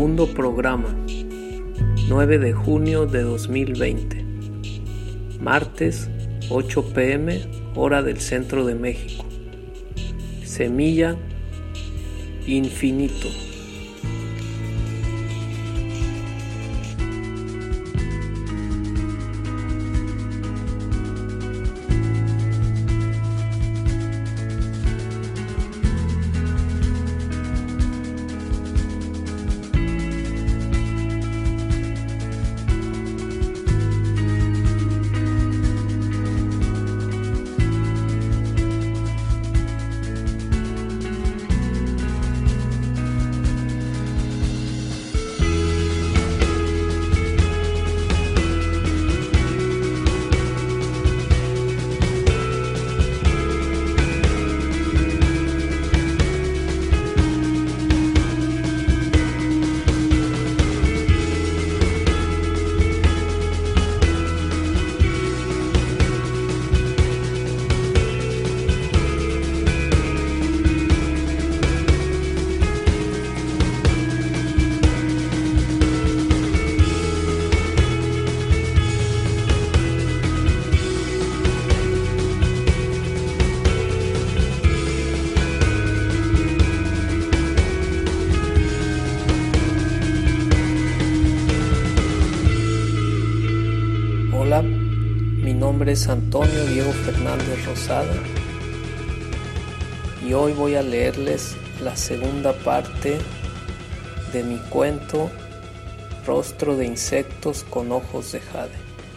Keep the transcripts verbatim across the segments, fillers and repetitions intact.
Segundo programa, nueve de junio de dos mil veinte, martes, ocho pe eme, hora del centro de México. Semilla, infinito. Hola, mi nombre es Antonio Diego Fernández Rosada y hoy voy a leerles la segunda parte de mi cuento Rostro de insectos con ojos de jade.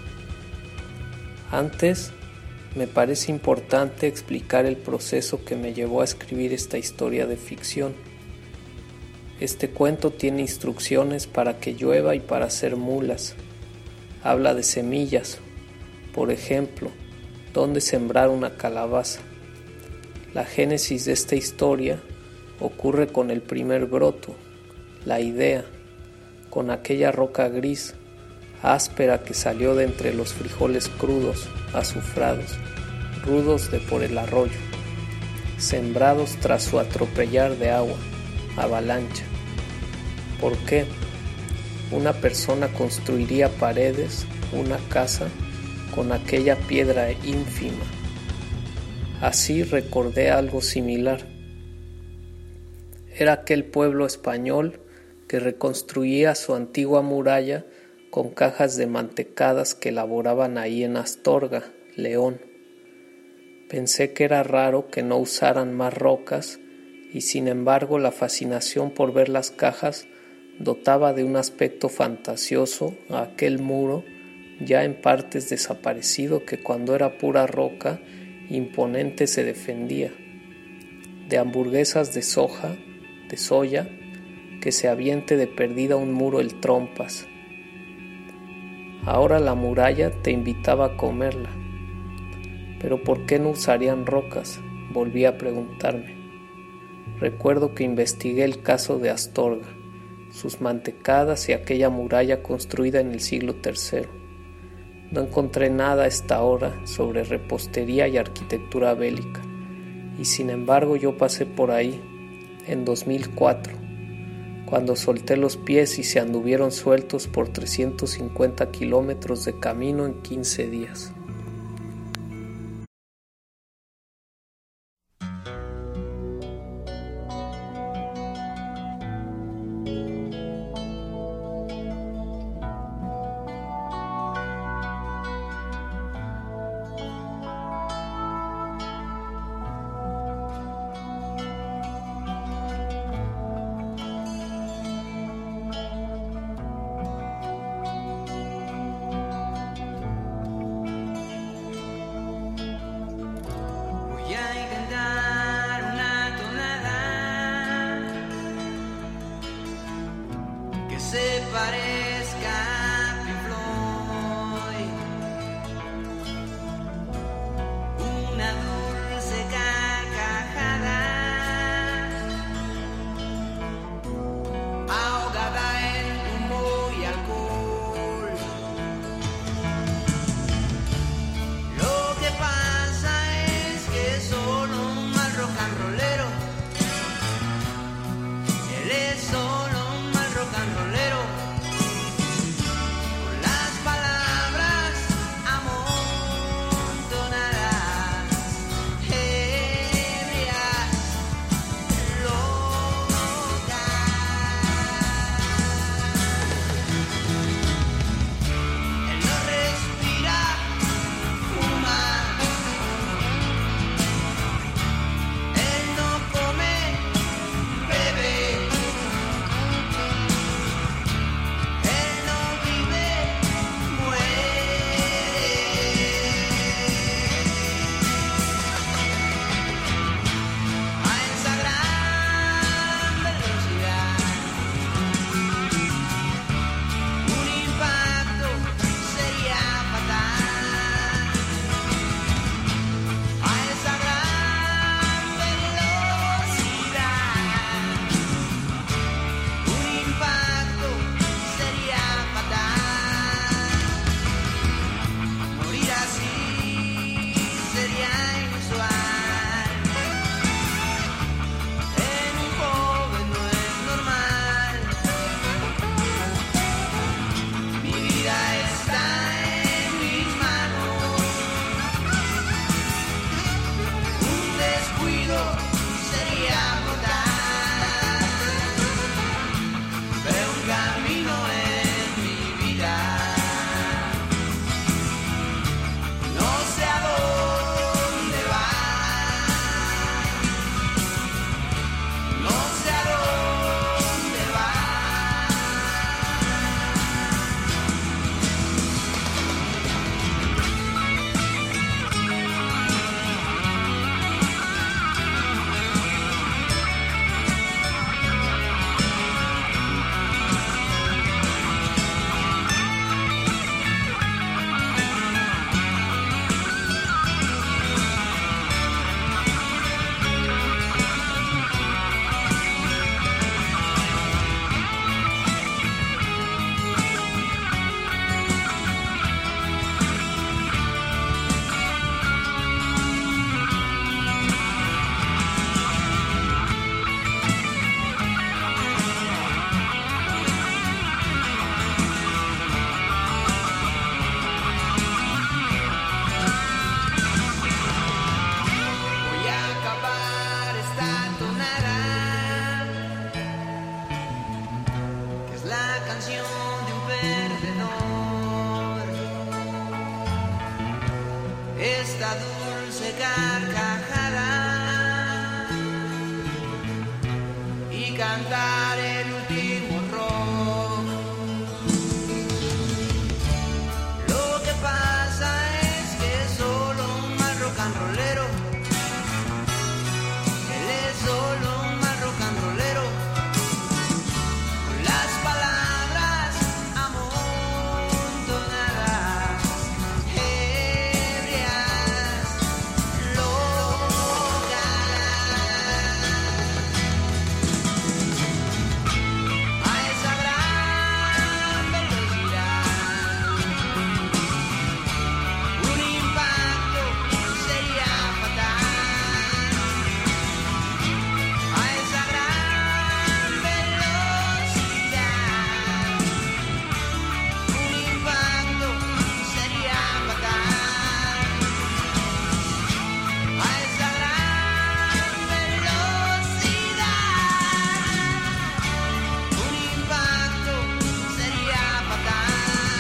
Antes, me parece importante explicar el proceso que me llevó a escribir esta historia de ficción. Este cuento tiene instrucciones para que llueva y para hacer mulas. Habla de semillas, por ejemplo, dónde sembrar una calabaza. La génesis de esta historia ocurre con el primer broto, la idea, con aquella roca gris, áspera que salió de entre los frijoles crudos, azufrados, rudos de por el arroyo, sembrados tras su atropellar de agua, avalancha. ¿Por qué? Una persona construiría paredes, una casa, con aquella piedra ínfima. Así recordé algo similar. Era aquel pueblo español que reconstruía su antigua muralla con cajas de mantecadas que elaboraban ahí en Astorga, León. Pensé que era raro que no usaran más rocas y sin embargo la fascinación por ver las cajas dotaba de un aspecto fantasioso a aquel muro ya en partes desaparecido que cuando era pura roca imponente se defendía, de hamburguesas de soja, de soya, que se aviente de perdida un muro el trompas. Ahora la muralla te invitaba a comerla, pero ¿por qué no usarían rocas? Volví a preguntarme. Recuerdo que investigué el caso de Astorga, sus mantecadas y aquella muralla construida en el siglo tercero. No encontré nada a esta hora sobre repostería y arquitectura bélica, y sin embargo yo pasé por ahí en dos mil cuatro, cuando solté los pies y se anduvieron sueltos por trescientos cincuenta kilómetros de camino en quince días. Se parezca a Pink Floyd, una dulce carcajada ahogada en humo y alcohol. Lo que pasa es que es solo un mal rock and rollero. Él es solo un mal rock and rollero. canción de un perdedor. Esta dulce carcajada y cantar el último rock. Lo que pasa es que es solo un mal rock and rollero. Él es solo un mal rock and rollero. Con las palabras amontonadas, ebrias, locas. A esa gran velocidad, un impacto sería fatal. A esa gran velocidad, un impacto sería fatal. A esa gran velocidad, un impacto sería fatal.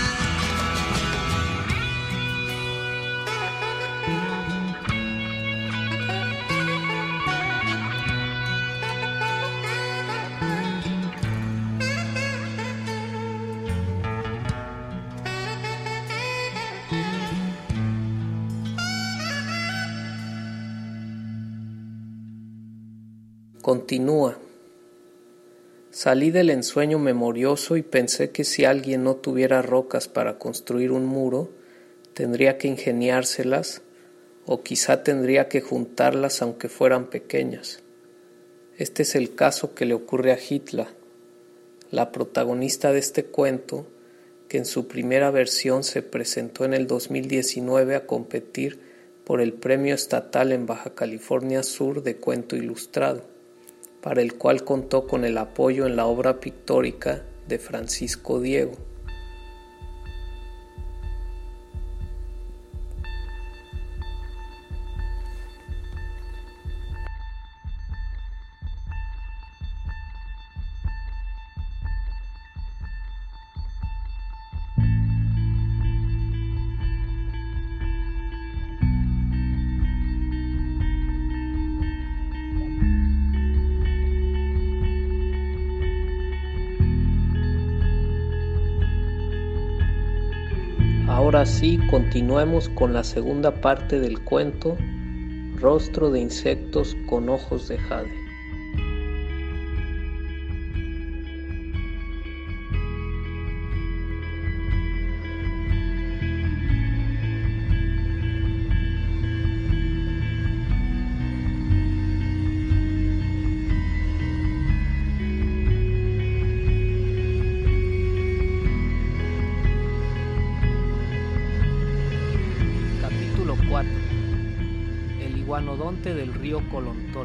Continúa. Salí del ensueño memorioso y pensé que si alguien no tuviera rocas para construir un muro, tendría que ingeniárselas o quizá tendría que juntarlas aunque fueran pequeñas. Este es el caso que le ocurre a Hitler, la protagonista de este cuento, que en su primera versión se presentó en el dos mil diecinueve a competir por el Premio Estatal en Baja California Sur de Cuento Ilustrado, para el cual contó con el apoyo en la obra pictórica de Francisco Diego. Ahora sí, continuemos con la segunda parte del cuento, Rostro de insectos con ojos de jade. El iguanodonte del río Colontol.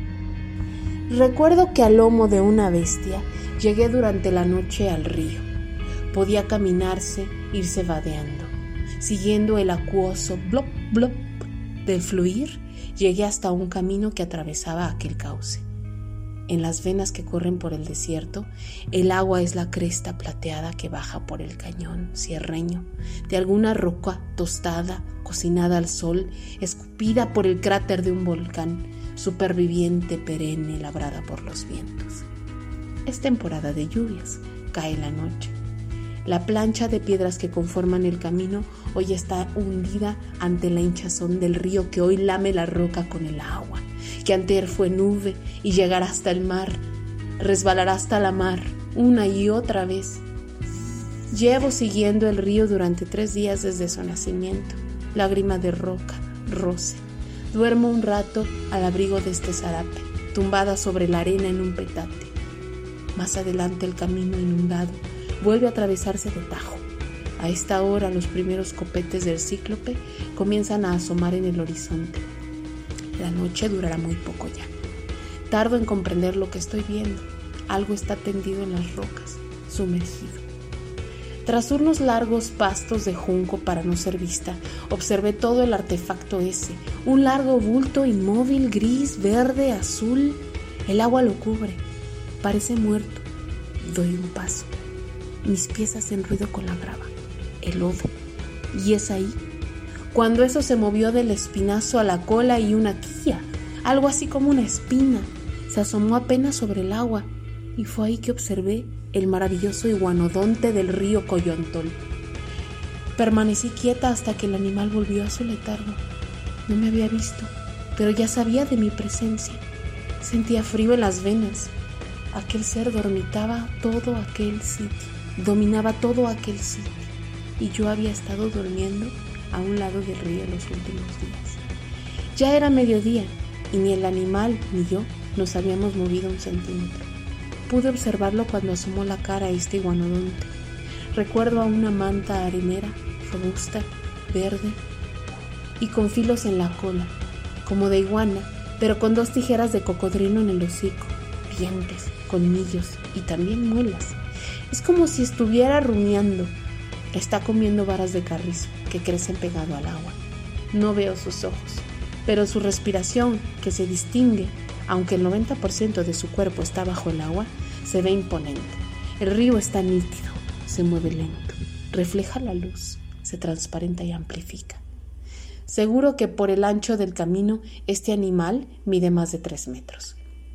Recuerdo que al lomo de una bestia llegué durante la noche al río. Podía caminarse, irse vadeando. Siguiendo el acuoso blop blop del fluir, llegué hasta un camino que atravesaba aquel cauce. En las venas que corren por el desierto, el agua es la cresta plateada que baja por el cañón sierreño de alguna roca tostada, cocinada al sol, escupida por el cráter de un volcán, superviviente perenne labrada por los vientos. Es temporada de lluvias, cae la noche. La plancha de piedras que conforman el camino hoy está hundida ante la hinchazón del río que hoy lame la roca con el agua, que antier fue nube y llegará hasta el mar, resbalará hasta la mar una y otra vez. Llevo siguiendo el río durante tres días desde su nacimiento, lágrima de roca, roce. Duermo un rato al abrigo de este zarape, tumbada sobre la arena en un petate. Más adelante el camino inundado vuelve a atravesarse de tajo. A esta hora los primeros copetes del cíclope comienzan a asomar en el horizonte. La noche durará muy poco ya. Tardo en comprender lo que estoy viendo. Algo está tendido en las rocas, sumergido. Tras unos largos pastos de junco para no ser vista, observé todo el artefacto ese, un largo bulto inmóvil, gris, verde, azul. El agua lo cubre. Parece muerto. Doy un paso. mis pies hacen ruido con la grava, el lodo. Y es ahí, cuando eso se movió del espinazo a la cola y una quilla, algo así como una espina, se asomó apenas sobre el agua, y fue ahí que observé el maravilloso iguanodonte del río Coyontol. Permanecí quieta hasta que el animal volvió a su letargo. No me había visto, pero ya sabía de mi presencia. Sentía frío en las venas. Aquel ser dormitaba todo aquel sitio, dominaba todo aquel sitio, y yo había estado durmiendo a un lado del río los últimos días. Ya era mediodía, y ni el animal ni yo nos habíamos movido un centímetro. Pude observarlo cuando asomó la cara a este iguanodonte. Recuerdo a una manta arenera, robusta, verde, y con filos en la cola, como de iguana, pero con dos tijeras de cocodrilo en el hocico, dientes, colmillos y también muelas. Es como si estuviera rumiando. Está comiendo varas de carrizo que crecen pegado al agua. No veo sus ojos, pero su respiración, que se distingue, aunque el noventa por ciento de su cuerpo está bajo el agua, se ve imponente. El río está nítido, se mueve lento, refleja la luz, se transparenta y amplifica. Seguro que por el ancho del camino este animal mide más de tres metros.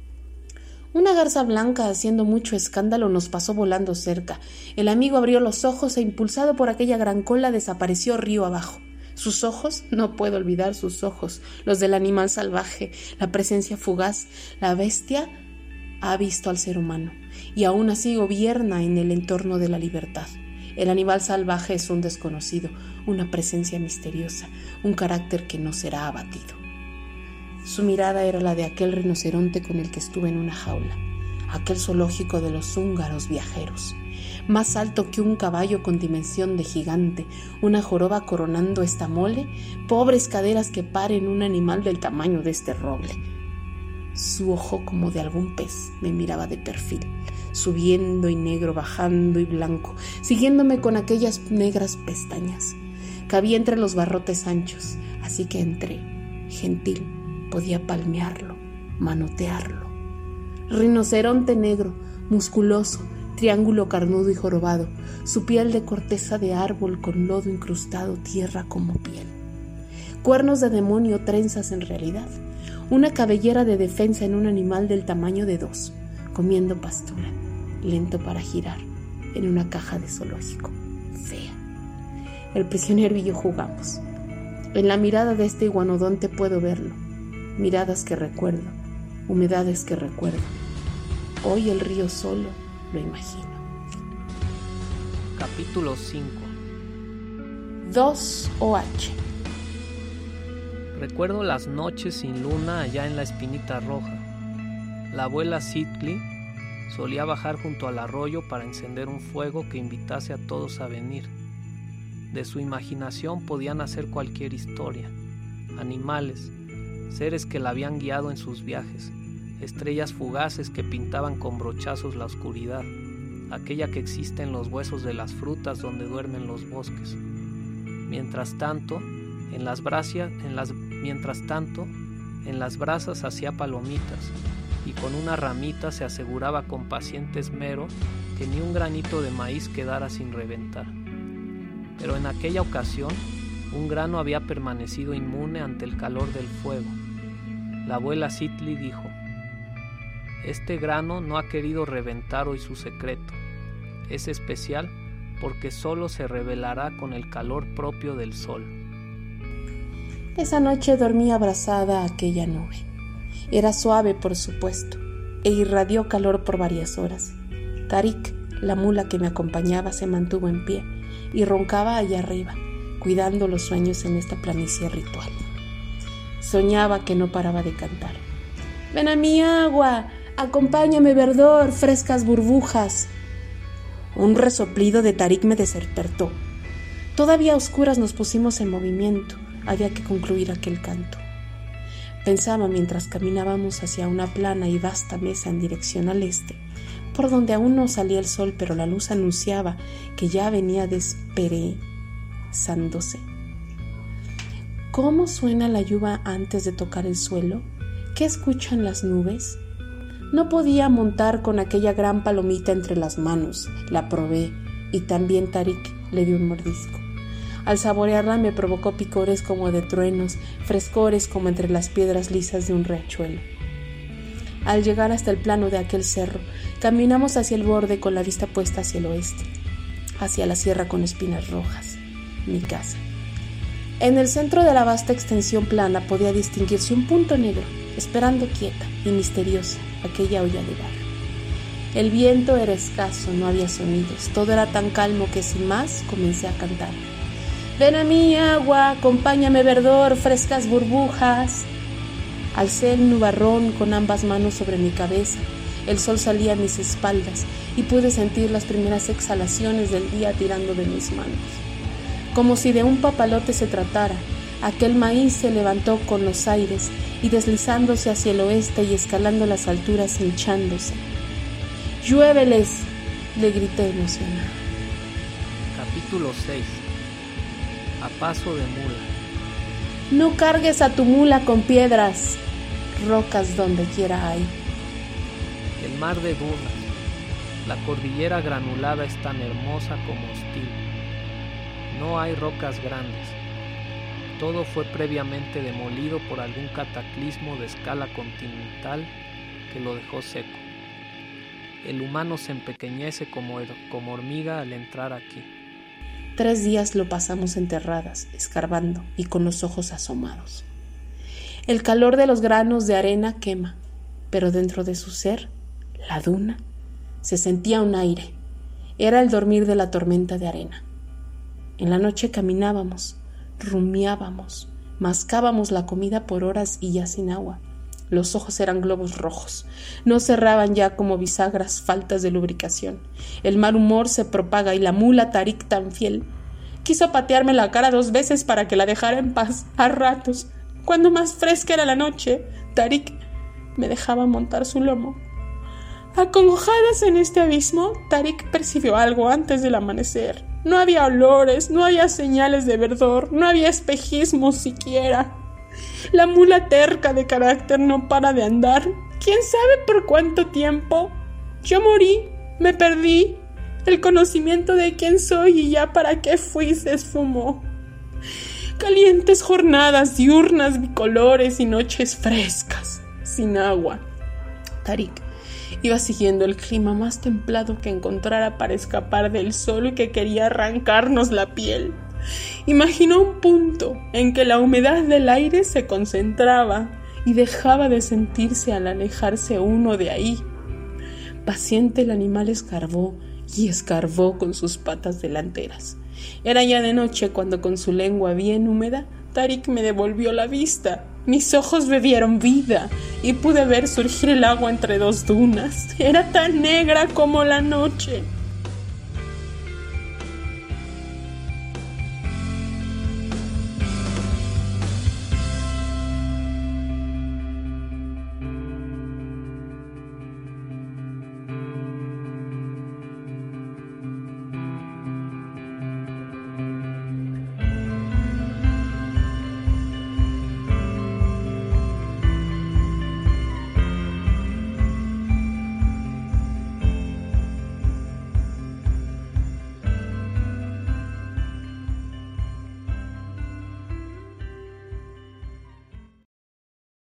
Una garza blanca haciendo mucho escándalo nos pasó volando cerca. El amigo abrió los ojos e impulsado por aquella gran cola desapareció río abajo. Sus ojos, no puedo olvidar sus ojos, los del animal salvaje, la presencia fugaz. La bestia ha visto al ser humano y aún así gobierna en el entorno de la libertad. El animal salvaje es un desconocido, una presencia misteriosa, un carácter que no será abatido. Su mirada era la de aquel rinoceronte con el que estuve en una jaula, aquel zoológico de los húngaros viajeros, más alto que un caballo con dimensión de gigante, una joroba coronando esta mole, pobres caderas que paren un animal del tamaño de este roble. Su ojo, como de algún pez, me miraba de perfil, subiendo y negro, bajando y blanco, siguiéndome con aquellas negras pestañas. Cabía entre los barrotes anchos, así que entré, gentil, podía palmearlo, manotearlo. Rinoceronte negro, musculoso, triángulo carnudo y jorobado, su piel de corteza de árbol con lodo incrustado, tierra como piel. Cuernos de demonio, trenzas en realidad, una cabellera de defensa en un animal del tamaño de dos, comiendo pastura, lento para girar, en una caja de zoológico, fea. El prisionero y yo jugamos. En la mirada de este iguanodonte puedo verlo, miradas que recuerdo, humedades que recuerdo. Hoy el río solo lo imagino. Capítulo cinco. dos O H. Recuerdo las noches sin luna allá en la Espinita Roja. La abuela Sitli solía bajar junto al arroyo para encender un fuego que invitase a todos a venir. De su imaginación podían hacer cualquier historia, animales, seres que la habían guiado en sus viajes, estrellas fugaces que pintaban con brochazos la oscuridad, aquella que existe en los huesos de las frutas donde duermen los bosques. Mientras tanto, en las brasias, en las, mientras tanto, en las brasas hacía palomitas y con una ramita se aseguraba con paciente esmero que ni un granito de maíz quedara sin reventar. Pero en aquella ocasión, un grano había permanecido inmune ante el calor del fuego. La abuela Sitli dijo: «Este grano no ha querido reventar hoy su secreto. Es especial porque solo se revelará con el calor propio del sol». Esa noche dormí abrazada a aquella nube. Era suave, por supuesto, e irradió calor por varias horas. Tarik, la mula que me acompañaba, se mantuvo en pie y roncaba allá arriba, cuidando los sueños en esta planicie ritual. Soñaba que no paraba de cantar. «Ven a mi agua, acompáñame, verdor, frescas burbujas». Un resoplido de Tarik me despertó. Todavía a oscuras nos pusimos en movimiento. Había que concluir aquel canto. Pensaba mientras caminábamos hacia una plana y vasta mesa en dirección al este, por donde aún no salía el sol, pero la luz anunciaba que ya venía desperezándose. ¿Cómo suena la lluvia antes de tocar el suelo? ¿Qué escuchan las nubes? No podía montar con aquella gran palomita entre las manos. La probé, y también Tarik le dio un mordisco. Al saborearla me provocó picores como de truenos, frescores como entre las piedras lisas de un riachuelo. Al llegar hasta el plano de aquel cerro, caminamos hacia el borde con la vista puesta hacia el oeste, hacia la sierra con espinas rojas, mi casa. En el centro de la vasta extensión plana podía distinguirse un punto negro, esperando quieta y misteriosa aquella olla de barro. El viento era escaso, no había sonidos, todo era tan calmo que sin más comencé a cantar. Ven a mí, agua, acompáñame, verdor, frescas burbujas. Alcé el nubarrón con ambas manos sobre mi cabeza. El sol salía a mis espaldas y pude sentir las primeras exhalaciones del día tirando de mis manos. Como si de un papalote se tratara, aquel maíz se levantó con los aires y deslizándose hacia el oeste y escalando las alturas hinchándose. ¡Lluéveles!, le grité emocionada. Capítulo seis. A paso de mula. No cargues a tu mula con piedras, rocas donde quiera hay. El mar de dunas. La cordillera granulada es tan hermosa como hostil. No hay rocas grandes. Todo fue previamente demolido por algún cataclismo de escala continental que lo dejó seco. El humano se empequeñece como, como hormiga al entrar aquí. Tres días lo pasamos enterradas, escarbando y con los ojos asomados. El calor de los granos de arena quema, pero dentro de su ser, la duna, se sentía un aire. Era el dormir de la tormenta de arena. En la noche caminábamos, rumiábamos, mascábamos la comida por horas y ya sin agua. Los ojos eran globos rojos, no cerraban ya como bisagras faltas de lubricación. El mal humor se propaga y la mula Tarik tan fiel quiso patearme la cara dos veces para que la dejara en paz. A ratos, cuando más fresca era la noche, Tarik me dejaba montar su lomo. Acongojadas en este abismo, Tarik percibió algo antes del amanecer. No había olores, no había señales de verdor, no había espejismos siquiera. La mula terca de carácter no para de andar. ¿Quién sabe por cuánto tiempo? Yo morí, me perdí. El conocimiento de quién soy y ya para qué fui se esfumó. Calientes jornadas diurnas bicolores y noches frescas, sin agua. Tarik iba siguiendo el clima más templado que encontrara para escapar del sol que quería arrancarnos la piel. Imaginó un punto en que la humedad del aire se concentraba y dejaba de sentirse al alejarse uno de ahí. Paciente el animal escarbó y escarbó con sus patas delanteras. Era ya de noche cuando con su lengua bien húmeda Tarik me devolvió la vista. Mis ojos bebieron vida y pude ver surgir el agua entre dos dunas. Era tan negra como la noche.